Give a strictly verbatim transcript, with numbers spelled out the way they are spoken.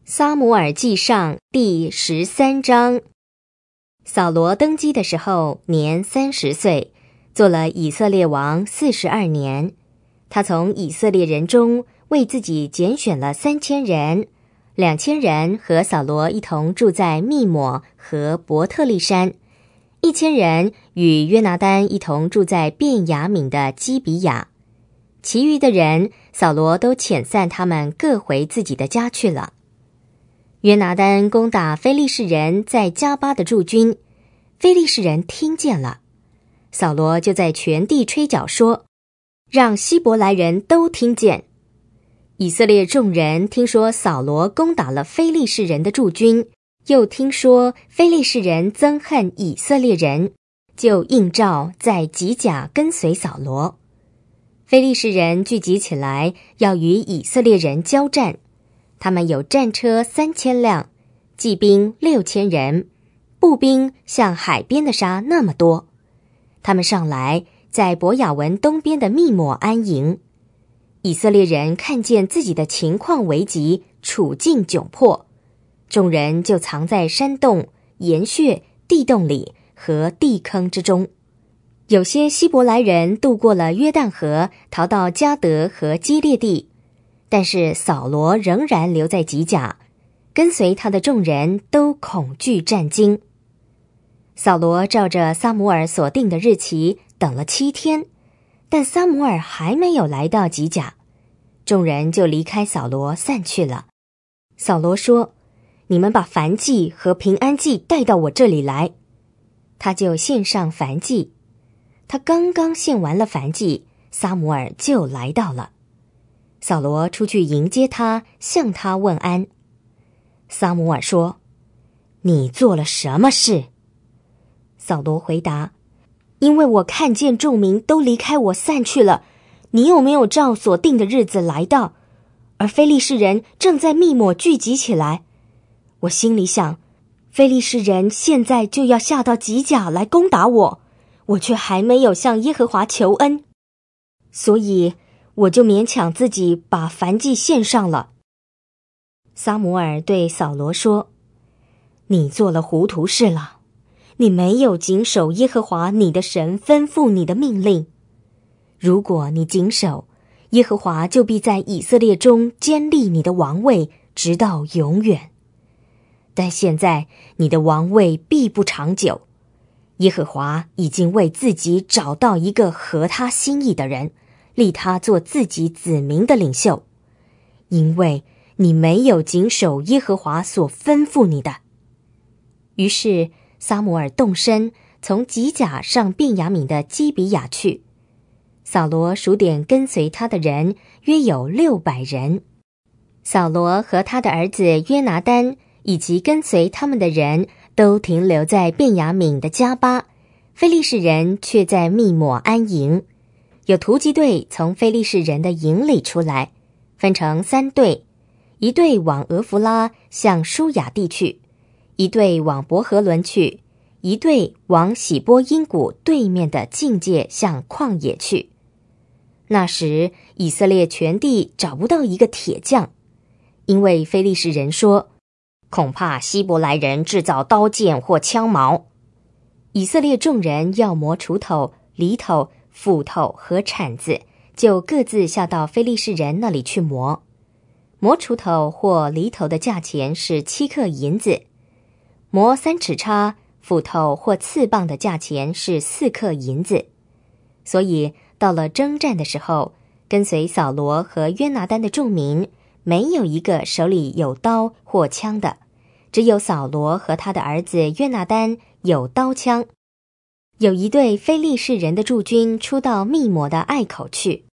撒母耳记上第十三章。扫罗登基的时候年三十岁，做了以色列王四十二年。他从以色列人中为自己拣选了三千人，两千人和扫罗一同住在密抹和伯特利山，一千人与约拿单一同住在便雅悯的基比亚。其余的人，扫罗都遣散他们各回自己的家去了。约拿单攻打非利士人在加巴的驻军，非利士人听见了，扫罗就在全地吹角说，让希伯来人都听见。以色列众人听说扫罗攻打了非利士人的驻军，又听说非利士人憎恨以色列人，就应召在吉甲跟随扫罗。非利士人聚集起来，要与以色列人交战。他们有战车三千辆，骑兵六千人，步兵像海边的沙那么多。他们上来，在伯雅文东边的密抹安营。以色列人看见自己的情况危急，处境窘迫，众人就藏在山洞、岩穴、地洞里和地坑之中。有些希伯来人渡过了约旦河，逃到迦得和基列地。但是扫罗仍然留在吉甲，跟随他的众人都恐惧战惊。扫罗照着撒母耳所定的日期等了七天，但撒母耳还没有来到吉甲，众人就离开扫罗散去了。扫罗说，你们把燔祭和平安祭带到我这里来。他就献上燔祭。他刚刚献完了燔祭，撒母耳就来到了。扫罗出去迎接他，向他问安。撒母耳说，你做了什么事？扫罗回答，因为我看见众民都离开我散去了，你有没有照所定的日子来到？而非利士人正在密抹聚集起来。我心里想，非利士人现在就要下到吉甲来攻打我，我却还没有向耶和华求恩，所以我就勉强自己把燔祭献上了。撒母耳对扫罗说，你做了糊涂事了，你没有谨守耶和华你的神吩咐你的命令。如果你谨守，耶和华就必在以色列中坚立你的王位，直到永远。但现在你的王位必不长久，耶和华已经为自己找到一个合他心意的人，立他做自己子民的领袖，因为你没有谨守耶和华所吩咐你的。于是撒母耳动身，从吉甲上便雅悯的基比亚去。扫罗数点跟随他的人，约有六百人。扫罗和他的儿子约拿单以及跟随他们的人都停留在便雅悯的加巴，非利士人却在密抹安营。有突击队从非利士人的营里出来，分成三队，一队往俄弗拉向舒雅地去，一队往伯和伦去，一队往喜波因谷对面的境界向旷野去。那时以色列全地找不到一个铁匠，因为非利士人说，恐怕希伯来人制造刀剑或枪矛。以色列众人要磨锄头、犁头、斧头和铲子，就各自下到非利士人那里去磨。磨锄头或犁头的价钱是七克银子，磨三尺叉、斧头或刺棒的价钱是四克银子。所以到了征战的时候，跟随扫罗和约拿单的众民，没有一个手里有刀或枪的，只有扫罗和他的儿子约拿单有刀枪。有一队非利士人的驻军出到密抹的隘口去，